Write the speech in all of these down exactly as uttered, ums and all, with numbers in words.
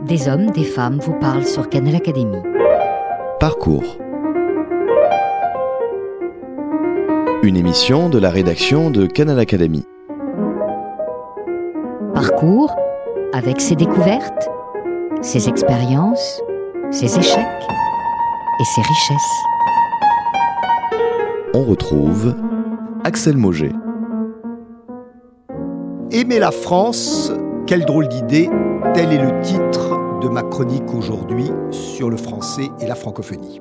Des hommes, des femmes vous parlent sur Canal Académie. Parcours. Une émission de la rédaction de Canal Académie. Parcours avec ses découvertes, ses expériences, ses échecs et ses richesses. On retrouve Axel Mauger. Aimer la France, quelle drôle d'idée, tel est le titre de ma chronique aujourd'hui sur le français et la francophonie.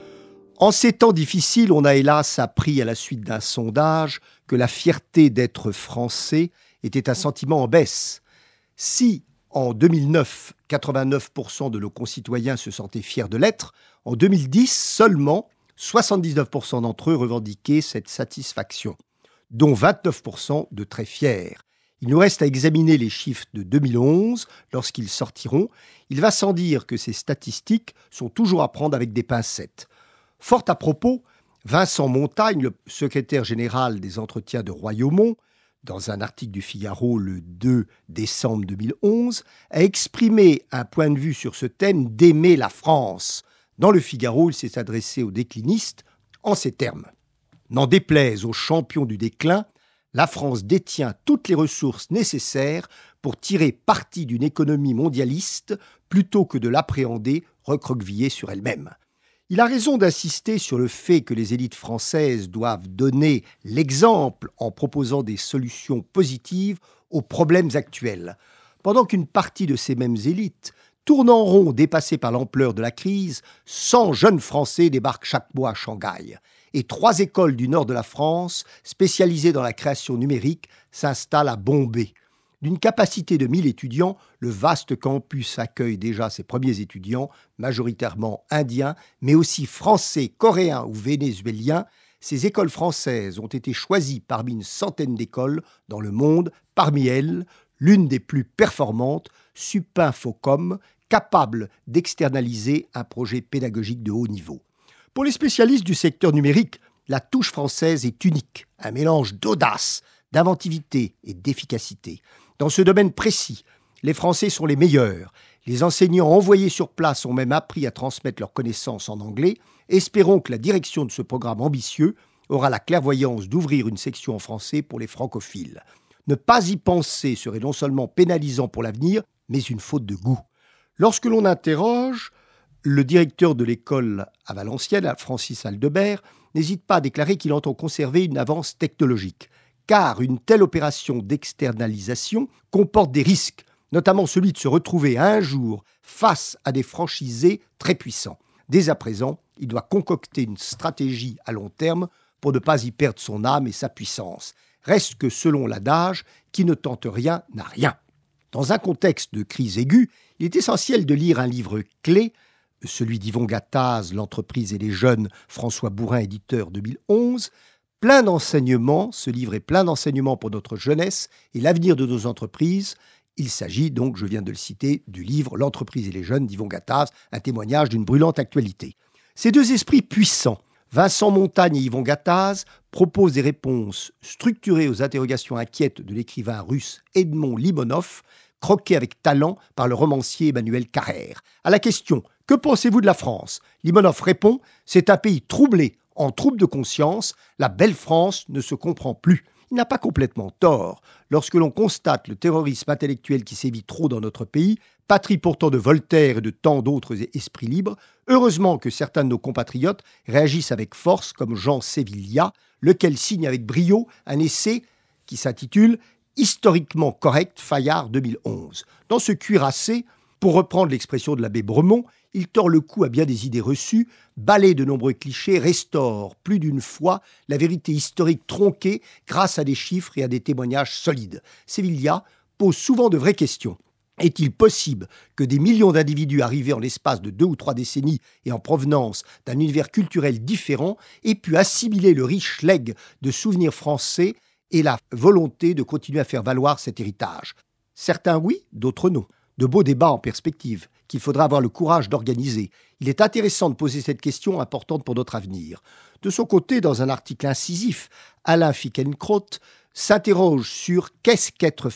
En ces temps difficiles, on a hélas appris à la suite d'un sondage que la fierté d'être français était un sentiment en baisse. Si, en deux mille neuf, quatre-vingt-neuf pour cent de nos concitoyens se sentaient fiers de l'être, en deux mille dix, seulement soixante-dix-neuf pour cent d'entre eux revendiquaient cette satisfaction, dont vingt-neuf pour cent de très fiers. Il nous reste à examiner les chiffres de deux mille onze. Lorsqu'ils sortiront, il va sans dire que ces statistiques sont toujours à prendre avec des pincettes. Fort à propos, Vincent Montagne, le secrétaire général des Entretiens de Royaumont, dans un article du Figaro le deux décembre deux mille onze, a exprimé un point de vue sur ce thème d'aimer la France. Dans le Figaro, il s'est adressé aux déclinistes en ces termes. N'en déplaise aux champions du déclin, la France détient toutes les ressources nécessaires pour tirer parti d'une économie mondialiste plutôt que de l'appréhender recroquevillée sur elle-même. Il a raison d'insister sur le fait que les élites françaises doivent donner l'exemple en proposant des solutions positives aux problèmes actuels, pendant qu'une partie de ces mêmes élites tourne en rond dépassée par l'ampleur de la crise. cent jeunes Français débarquent chaque mois à Shanghai. Et trois écoles du nord de la France, spécialisées dans la création numérique, s'installent à Bombay. D'une capacité de mille étudiants, le vaste campus accueille déjà ses premiers étudiants, majoritairement indiens, mais aussi français, coréens ou vénézuéliens. Ces écoles françaises ont été choisies parmi une centaine d'écoles dans le monde. Parmi elles, l'une des plus performantes, Supinfocom, capable d'externaliser un projet pédagogique de haut niveau. Pour les spécialistes du secteur numérique, la touche française est unique, un mélange d'audace, d'inventivité et d'efficacité. Dans ce domaine précis, les Français sont les meilleurs. Les enseignants envoyés sur place ont même appris à transmettre leurs connaissances en anglais. Espérons que la direction de ce programme ambitieux aura la clairvoyance d'ouvrir une section en français pour les francophiles. Ne pas y penser serait non seulement pénalisant pour l'avenir, mais une faute de goût. Lorsque l'on interroge le directeur de l'école à Valenciennes, Francis Aldebert, n'hésite pas à déclarer qu'il entend conserver une avance technologique, car une telle opération d'externalisation comporte des risques, notamment celui de se retrouver un jour face à des franchisés très puissants. Dès à présent, il doit concocter une stratégie à long terme pour ne pas y perdre son âme et sa puissance. Reste que, selon l'adage, qui ne tente rien n'a rien. Dans un contexte de crise aiguë, il est essentiel de lire un livre clé, celui d'Yvon Gattaz, L'entreprise et les jeunes, François Bourin, éditeur deux mille onze. Plein d'enseignements, ce livre est plein d'enseignements pour notre jeunesse et l'avenir de nos entreprises. Il s'agit donc, je viens de le citer, du livre L'entreprise et les jeunes d'Yvon Gattaz, un témoignage d'une brûlante actualité. Ces deux esprits puissants, Vincent Montagne et Yvon Gattaz, proposent des réponses structurées aux interrogations inquiètes de l'écrivain russe Edmond Limonov, croqué avec talent par le romancier Emmanuel Carrère. À la question « Que pensez-vous de la France ?» Limonov répond « C'est un pays troublé, en trouble de conscience, la belle France ne se comprend plus. » Il n'a pas complètement tort. Lorsque l'on constate le terrorisme intellectuel qui sévit trop dans notre pays, patrie pourtant de Voltaire et de tant d'autres esprits libres, heureusement que certains de nos compatriotes réagissent avec force, comme Jean Sévillia, lequel signe avec brio un essai qui s'intitule « Historiquement correct, Fayard deux mille onze ». Dans ce cuirassé, pour reprendre l'expression de l'abbé Bremont, il tord le cou à bien des idées reçues, balaie de nombreux clichés, restaure plus d'une fois la vérité historique tronquée grâce à des chiffres et à des témoignages solides. Sévillia pose souvent de vraies questions. Est-il possible que des millions d'individus arrivés en l'espace de deux ou trois décennies et en provenance d'un univers culturel différent aient pu assimiler le riche legs de souvenirs français et la volonté de continuer à faire valoir cet héritage? Certains oui, d'autres non. De beaux débats en perspective, qu'il faudra avoir le courage d'organiser. Il est intéressant de poser cette question importante pour notre avenir. De son côté, dans un article incisif, Alain Finkielkraut s'interroge sur « Qu'est-ce qu'être français ?»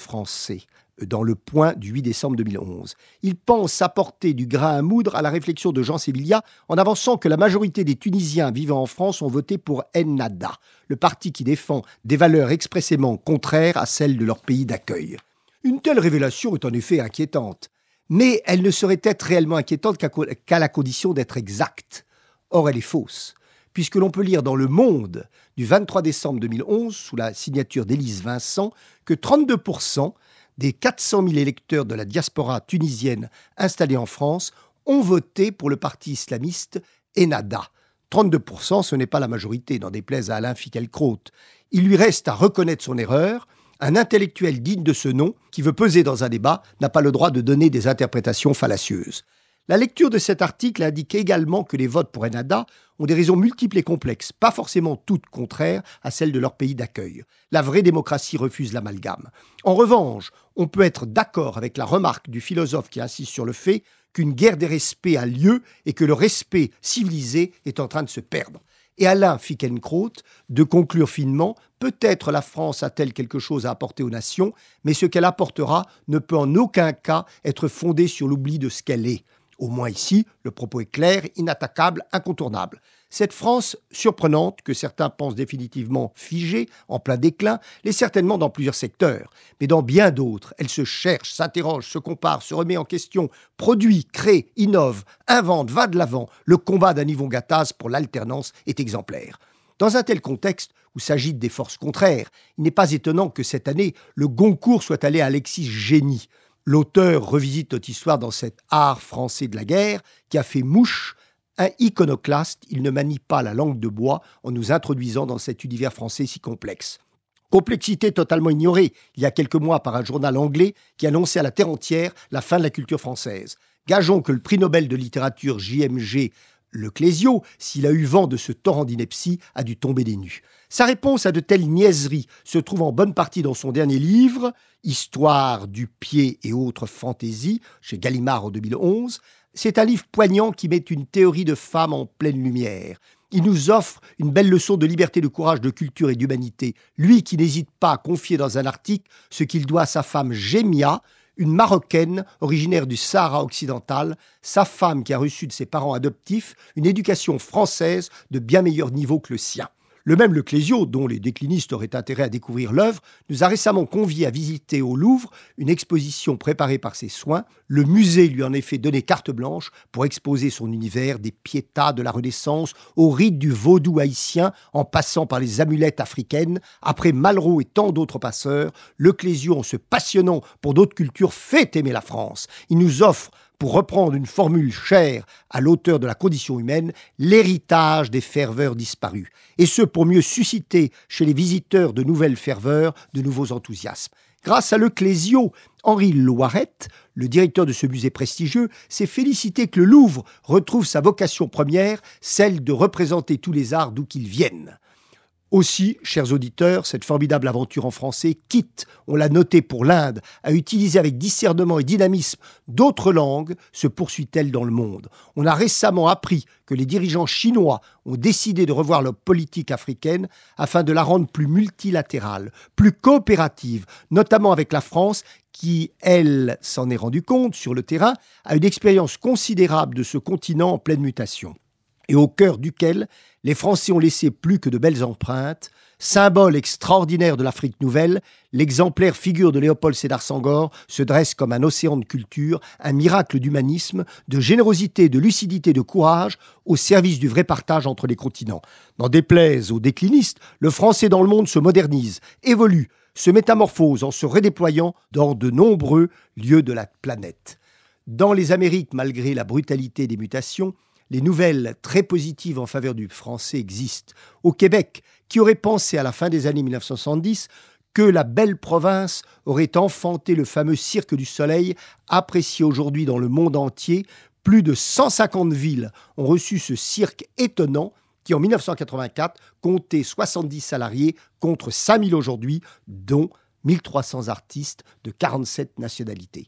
dans Le Point du huit décembre deux mille onze. Il pense apporter du grain à moudre à la réflexion de Jean Sévillia en avançant que la majorité des Tunisiens vivant en France ont voté pour Ennahda, le parti qui défend des valeurs expressément contraires à celles de leur pays d'accueil. Une telle révélation est en effet inquiétante, mais elle ne saurait être réellement inquiétante qu'à, qu'à la condition d'être exacte. Or, elle est fausse, puisque l'on peut lire dans Le Monde du vingt-trois décembre deux mille onze, sous la signature d'Élise Vincent, que trente-deux pour cent des quatre cent mille électeurs de la diaspora tunisienne installés en France ont voté pour le parti islamiste Ennahda. trente-deux pour cent, ce n'est pas la majorité, n'en déplaise à Alain Finkielkraut. Il lui reste à reconnaître son erreur. Un intellectuel digne de ce nom, qui veut peser dans un débat, n'a pas le droit de donner des interprétations fallacieuses. La lecture de cet article indique également que les votes pour Ennahda ont des raisons multiples et complexes, pas forcément toutes contraires à celles de leur pays d'accueil. La vraie démocratie refuse l'amalgame. En revanche, on peut être d'accord avec la remarque du philosophe qui insiste sur le fait qu'une guerre des respects a lieu et que le respect civilisé est en train de se perdre. Et Alain Finkielkraut de conclure finement « Peut-être la France a-t-elle quelque chose à apporter aux nations, mais ce qu'elle apportera ne peut en aucun cas être fondé sur l'oubli de ce qu'elle est. » Au moins ici, le propos est clair, inattaquable, incontournable. Cette France surprenante, que certains pensent définitivement figée, en plein déclin, l'est certainement dans plusieurs secteurs. Mais dans bien d'autres, elle se cherche, s'interroge, se compare, se remet en question, produit, crée, innove, invente, va de l'avant. Le combat d'Annie Gattaz pour l'alternance est exemplaire. Dans un tel contexte, où s'agitent des forces contraires, il n'est pas étonnant que cette année, le Goncourt soit allé à Alexis Génie. L'auteur revisite notre histoire dans cet art français de la guerre qui a fait mouche. Un iconoclaste, il ne manie pas la langue de bois en nous introduisant dans cet univers français si complexe. Complexité totalement ignorée il y a quelques mois par un journal anglais qui annonçait à la terre entière la fin de la culture française. Gageons que le prix Nobel de littérature J M G Le Clésio, s'il a eu vent de ce torrent d'ineptie, a dû tomber des nues. Sa réponse à de telles niaiseries se trouve en bonne partie dans son dernier livre, Histoire du pied et autres fantaisies, chez Gallimard en deux mille onze. C'est un livre poignant qui met une théorie de femme en pleine lumière. Il nous offre une belle leçon de liberté, de courage, de culture et d'humanité. Lui qui n'hésite pas à confier dans un article ce qu'il doit à sa femme Gémia, une Marocaine originaire du Sahara occidental, sa femme qui a reçu de ses parents adoptifs une éducation française de bien meilleur niveau que le sien. Le même Le Clésio, dont les déclinistes auraient intérêt à découvrir l'œuvre, nous a récemment conviés à visiter au Louvre une exposition préparée par ses soins. Le musée lui en effet donné carte blanche pour exposer son univers des piétas de la Renaissance au rite du vaudou haïtien en passant par les amulettes africaines. Après Malraux et tant d'autres passeurs, Le Clésio, en se passionnant pour d'autres cultures, fait aimer la France. Il nous offre, pour reprendre une formule chère à l'auteur de La condition humaine, l'héritage des ferveurs disparues. Et ce, pour mieux susciter chez les visiteurs de nouvelles ferveurs, de nouveaux enthousiasmes. Grâce à Le Clésio, Henri Loirette, le directeur de ce musée prestigieux, s'est félicité que le Louvre retrouve sa vocation première, celle de représenter tous les arts d'où qu'ils viennent. Aussi, chers auditeurs, cette formidable aventure en français, quitte, on l'a noté pour l'Inde, à utiliser avec discernement et dynamisme d'autres langues, se poursuit-elle dans le monde. On a récemment appris que les dirigeants chinois ont décidé de revoir leur politique africaine afin de la rendre plus multilatérale, plus coopérative, notamment avec la France, qui, elle, s'en est rendu compte sur le terrain, a une expérience considérable de ce continent en pleine mutation, et au cœur duquel les Français ont laissé plus que de belles empreintes. Symbole extraordinaire de l'Afrique nouvelle, l'exemplaire figure de Léopold Sédar Senghor se dresse comme un océan de culture, un miracle d'humanisme, de générosité, de lucidité, de courage, au service du vrai partage entre les continents. N'en déplaise aux déclinistes, le français dans le monde se modernise, évolue, se métamorphose en se redéployant dans de nombreux lieux de la planète. Dans les Amériques, malgré la brutalité des mutations, les nouvelles très positives en faveur du français existent. Au Québec, qui aurait pensé à la fin des années mille neuf cent soixante-dix que la belle province aurait enfanté le fameux Cirque du Soleil, apprécié aujourd'hui dans le monde entier. Plus de cent cinquante villes ont reçu ce cirque étonnant qui, en mille neuf cent quatre-vingt-quatre, comptait soixante-dix salariés contre cinq mille aujourd'hui, dont mille trois cents artistes de quarante-sept nationalités.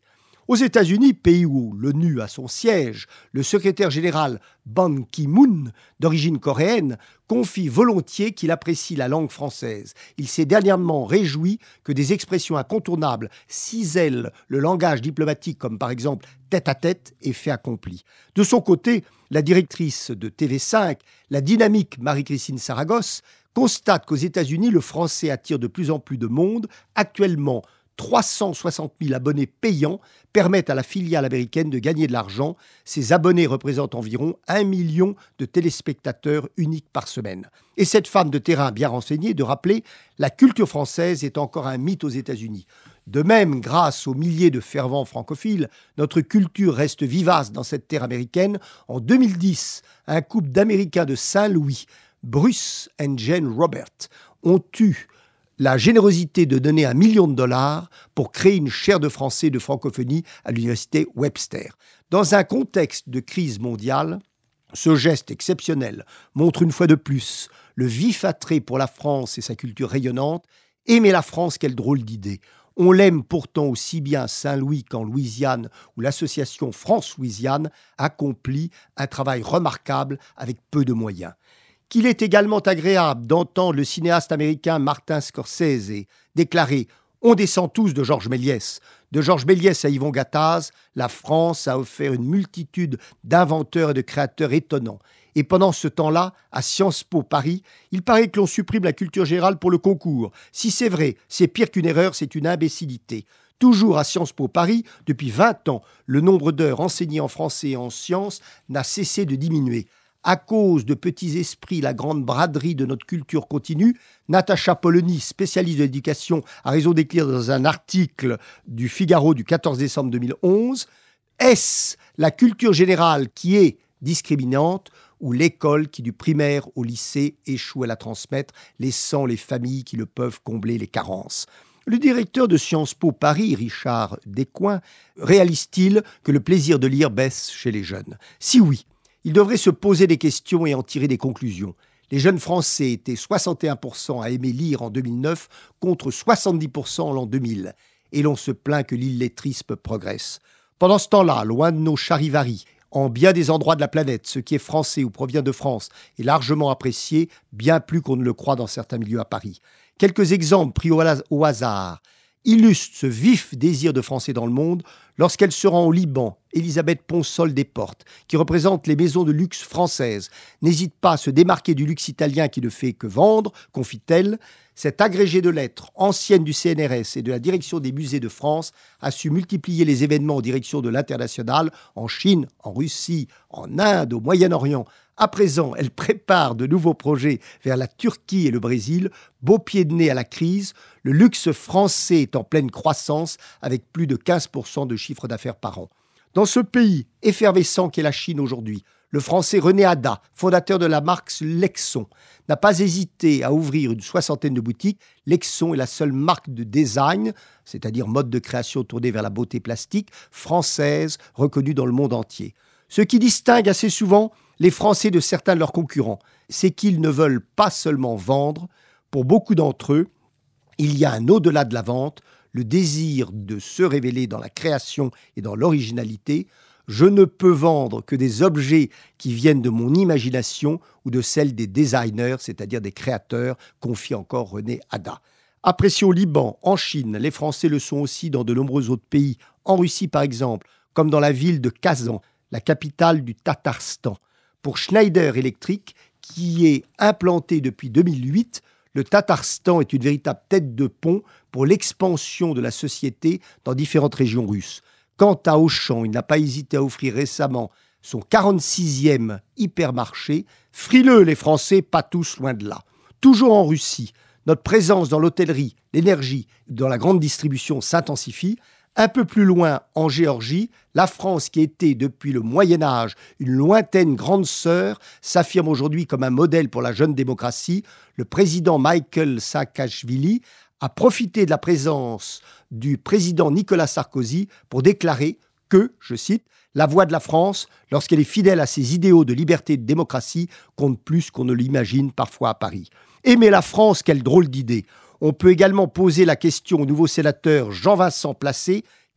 Aux États-Unis, pays où l'ONU a son siège, le secrétaire général Ban Ki-moon, d'origine coréenne, confie volontiers qu'il apprécie la langue française. Il s'est dernièrement réjoui que des expressions incontournables cisèlent le langage diplomatique, comme par exemple tête-à-tête et fait accompli. De son côté, la directrice de T V cinq, la dynamique Marie-Christine Saragosse, constate qu'aux États-Unis, le français attire de plus en plus de monde. Actuellement, trois cent soixante mille abonnés payants permettent à la filiale américaine de gagner de l'argent. Ces abonnés représentent environ un million de téléspectateurs uniques par semaine. Et cette femme de terrain bien renseignée de rappeler « La culture française est encore un mythe aux États-Unis ». De même, grâce aux milliers de fervents francophiles, notre culture reste vivace dans cette terre américaine. En deux mille dix, un couple d'Américains de Saint-Louis, Bruce et Jane Robert, ont eu la générosité de donner un million de dollars pour créer une chaire de français de francophonie à l'université Webster. Dans un contexte de crise mondiale, ce geste exceptionnel montre une fois de plus le vif attrait pour la France et sa culture rayonnante. Aimer la France, quelle drôle d'idée! On l'aime pourtant aussi bien à Saint-Louis qu'en Louisiane, où l'association France-Louisiane accomplit un travail remarquable avec peu de moyens. Qu'il est également agréable d'entendre le cinéaste américain Martin Scorsese déclarer « On descend tous de Georges Méliès ». De Georges Méliès à Yvon Gattaz, la France a offert une multitude d'inventeurs et de créateurs étonnants. Et pendant ce temps-là, à Sciences Po Paris, il paraît que l'on supprime la culture générale pour le concours. Si c'est vrai, c'est pire qu'une erreur, c'est une imbécilité. Toujours à Sciences Po Paris, depuis vingt ans, le nombre d'heures enseignées en français et en sciences n'a cessé de diminuer. À cause de petits esprits, la grande braderie de notre culture continue, Natacha Polony, spécialiste de l'éducation, a raison d'écrire dans un article du Figaro du quatorze décembre deux mille onze « Est-ce la culture générale qui est discriminante ou l'école qui, du primaire au lycée, échoue à la transmettre, laissant les familles qui le peuvent combler les carences ?» Le directeur de Sciences Po Paris, Richard Descoings, réalise-t-il que le plaisir de lire baisse chez les jeunes? Si oui, il devrait se poser des questions et en tirer des conclusions. Les jeunes Français étaient soixante et un pour cent à aimer lire en deux mille neuf contre soixante-dix pour cent en l'an deux mille. Et l'on se plaint que l'illettrisme progresse. Pendant ce temps-là, loin de nos charivaris, en bien des endroits de la planète, ce qui est français ou provient de France est largement apprécié, bien plus qu'on ne le croit dans certains milieux à Paris. Quelques exemples pris au hasard illustre ce vif désir de Français dans le monde. Lorsqu'elle se rend au Liban, Elisabeth Ponsol Desportes, qui représente les maisons de luxe françaises, n'hésite pas à se démarquer du luxe italien qui ne fait que vendre, confie-t-elle. Cette agrégée de lettres, ancienne du C N R S et de la direction des musées de France, a su multiplier les événements en direction de l'international, en Chine, en Russie, en Inde, au Moyen-Orient. À présent, elle prépare de nouveaux projets vers la Turquie et le Brésil. Beau pied de nez à la crise, le luxe français est en pleine croissance avec plus de quinze pour cent de chiffre d'affaires par an. Dans ce pays effervescent qu'est la Chine aujourd'hui, le français René Hadas, fondateur de la marque Lexon, n'a pas hésité à ouvrir une soixantaine de boutiques. Lexon est la seule marque de design, c'est-à-dire mode de création tournée vers la beauté plastique, française, reconnue dans le monde entier. Ce qui distingue assez souvent les Français de certains de leurs concurrents, c'est qu'ils ne veulent pas seulement vendre. Pour beaucoup d'entre eux, il y a un au-delà de la vente, le désir de se révéler dans la création et dans l'originalité. Je ne peux vendre que des objets qui viennent de mon imagination ou de celle des designers, c'est-à-dire des créateurs, confie encore René Hadas. Appréciés au Liban, en Chine, les Français le sont aussi dans de nombreux autres pays, en Russie par exemple, comme dans la ville de Kazan, la capitale du Tatarstan. Pour Schneider Electric, qui est implanté depuis deux mille huit, le Tatarstan est une véritable tête de pont pour l'expansion de la société dans différentes régions russes. Quant à Auchan, il n'a pas hésité à offrir récemment son quarante-sixième hypermarché. Frileux les Français, pas tous, loin de là. Toujours en Russie, notre présence dans l'hôtellerie, l'énergie et dans la grande distribution s'intensifie. Un peu plus loin, en Géorgie, la France, qui était depuis le Moyen-Âge une lointaine grande sœur, s'affirme aujourd'hui comme un modèle pour la jeune démocratie. Le président Michael Saakashvili a profité de la présence du président Nicolas Sarkozy pour déclarer que, je cite, « la voix de la France, lorsqu'elle est fidèle à ses idéaux de liberté et de démocratie, compte plus qu'on ne l'imagine parfois à Paris ». Aimer la France, quelle drôle d'idée! On peut également poser la question au nouveau sénateur Jean-Vincent Placé,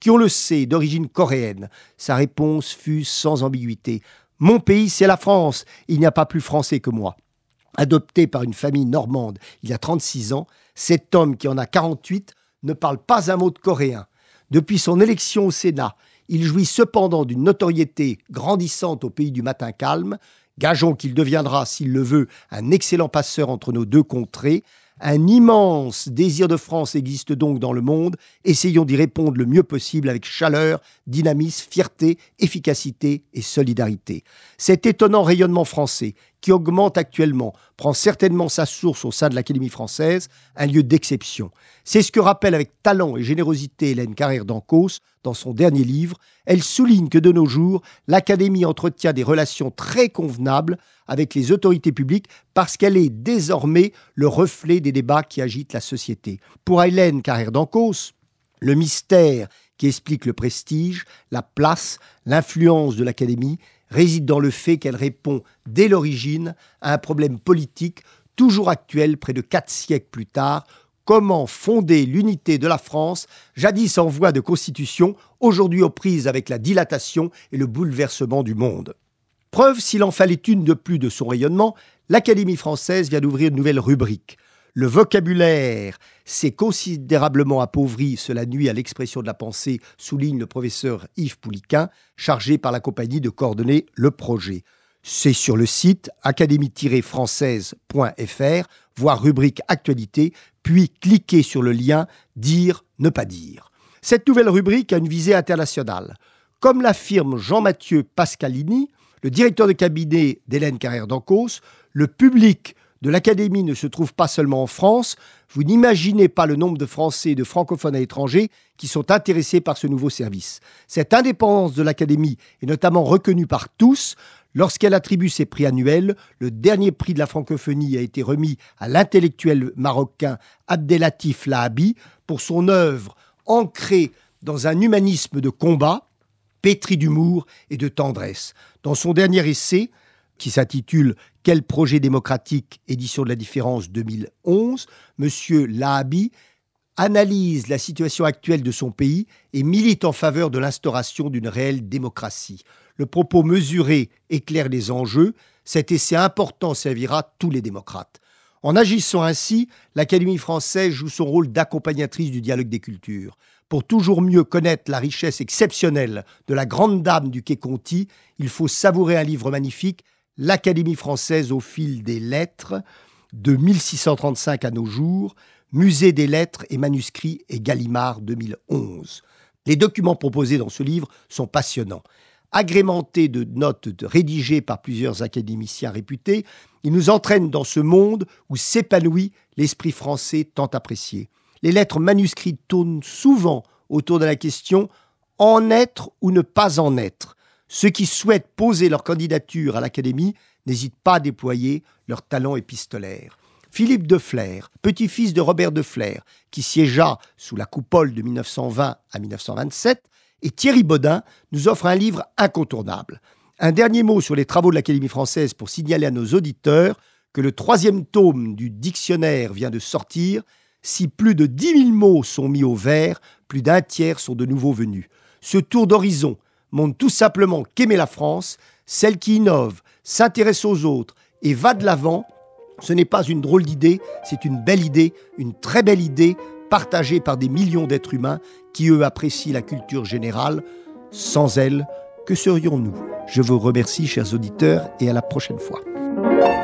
qui, on le sait, est d'origine coréenne. Sa réponse fut sans ambiguïté. « Mon pays, c'est la France. Il n'y a pas plus français que moi. » Adopté par une famille normande il y a trente-six ans, cet homme qui en a quarante-huit ne parle pas un mot de coréen. Depuis son élection au Sénat, il jouit cependant d'une notoriété grandissante au pays du matin calme. Gageons qu'il deviendra, s'il le veut, un excellent passeur entre nos deux contrées. Un immense désir de France existe donc dans le monde. Essayons d'y répondre le mieux possible avec chaleur, dynamisme, fierté, efficacité et solidarité. Cet étonnant rayonnement français, qui augmente actuellement, prend certainement sa source au sein de l'Académie française, un lieu d'exception. C'est ce que rappelle avec talent et générosité Hélène Carrère d'Ancos dans son dernier livre. Elle souligne que de nos jours, l'Académie entretient des relations très convenables avec les autorités publiques parce qu'elle est désormais le reflet des débats qui agitent la société. Pour Hélène Carrère d'Ancos, le mystère qui explique le prestige, la place, l'influence de l'Académie réside dans le fait qu'elle répond dès l'origine à un problème politique toujours actuel près de quatre siècles plus tard. Comment fonder l'unité de la France, jadis en voie de constitution, aujourd'hui aux prises avec la dilatation et le bouleversement du monde. Preuve, s'il en fallait une de plus de son rayonnement, l'Académie française vient d'ouvrir une nouvelle rubrique. Le vocabulaire s'est considérablement appauvri, cela nuit à l'expression de la pensée, souligne le professeur Yves Pouliquin, chargé par la compagnie de coordonner le projet. C'est sur le site académie tiret française point f r, voire rubrique actualité, puis cliquez sur le lien « Dire, ne pas dire ». Cette nouvelle rubrique a une visée internationale. Comme l'affirme Jean-Mathieu Pascalini, le directeur de cabinet d'Hélène Carrère d'Ancos, le public de l'Académie ne se trouve pas seulement en France. Vous n'imaginez pas le nombre de Français et de francophones à l'étranger qui sont intéressés par ce nouveau service. Cette indépendance de l'Académie est notamment reconnue par tous. Lorsqu'elle attribue ses prix annuels, le dernier prix de la francophonie a été remis à l'intellectuel marocain Abdellatif Lahabi pour son œuvre ancrée dans un humanisme de combat, pétri d'humour et de tendresse. Dans son dernier essai, qui s'intitule « Quel projet démocratique, édition de la différence deux mille onze », M. Lahabi analyse la situation actuelle de son pays et milite en faveur de l'instauration d'une réelle démocratie. Le propos mesuré éclaire les enjeux. Cet essai important servira tous les démocrates. En agissant ainsi, l'Académie française joue son rôle d'accompagnatrice du dialogue des cultures. Pour toujours mieux connaître la richesse exceptionnelle de la grande dame du Quai Conti, il faut savourer un livre magnifique, L'Académie française au fil des lettres, de mille six cent trente-cinq à nos jours, Musée des lettres et manuscrits et Gallimard deux mille onze. Les documents proposés dans ce livre sont passionnants. Agrémentés de notes rédigées par plusieurs académiciens réputés, ils nous entraînent dans ce monde où s'épanouit l'esprit français tant apprécié. Les lettres manuscrites tournent souvent autour de la question « en être ou ne pas en être ». Ceux qui souhaitent poser leur candidature à l'Académie n'hésitent pas à déployer leur talent épistolaire. Philippe de Flers, petit-fils de Robert de Flers, qui siégea sous la coupole de mille neuf cent vingt à mille neuf cent vingt-sept, et Thierry Bodin nous offrent un livre incontournable. Un dernier mot sur les travaux de l'Académie française pour signaler à nos auditeurs que le troisième tome du dictionnaire vient de sortir. Si plus de dix mille mots sont mis au vert, plus d'un tiers sont de nouveaux venus. Ce tour d'horizon montre tout simplement qu'aimer la France, celle qui innove, s'intéresse aux autres et va de l'avant, ce n'est pas une drôle d'idée, c'est une belle idée, une très belle idée, partagée par des millions d'êtres humains qui, eux, apprécient la culture générale. Sans elle, que serions-nous ? Je vous remercie, chers auditeurs, et à la prochaine fois.